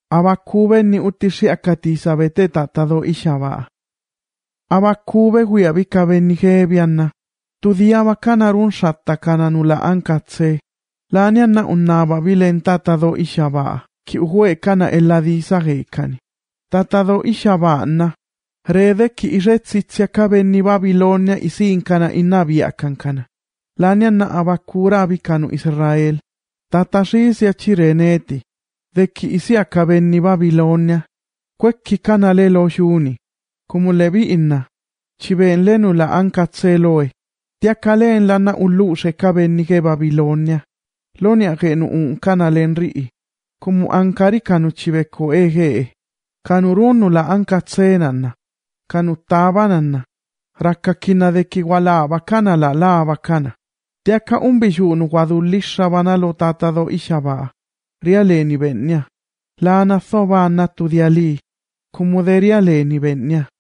Abakube ni utishi akatisa bete tatado ishaba. Abakube huiabika benigebianna. Tudia bakanarun shatta kananula ankatse. Lanianna unnaba bilen tatado ishaba. Ki uhue kana eladisa gekani. Tatado ishaba na. Rede ki iretsitsia kabeni Babilonia isinkana inabiakankana. Lanianna abakura bikanu Israel. Tatashisia chireneti. Deki isi akabeni Babilonia. Kwekki kana lelo shuni. Kumulebi inna. Chibenlenu la ankatseloe. Tiakaleen lana ulushe kabeni ke Babilonia. Lonia genu kana lenrii. Kumu ankari kanu chibeko egee. Kanurunu la ankatsenanna. Kanu tabananna. Rakkakina deki walaba kana la laba kana. Tiaka umbishunu wadulisha banalo tatado ishaba. Rialeni benya. Lana thoba natu diali. Kumuderialeni benya.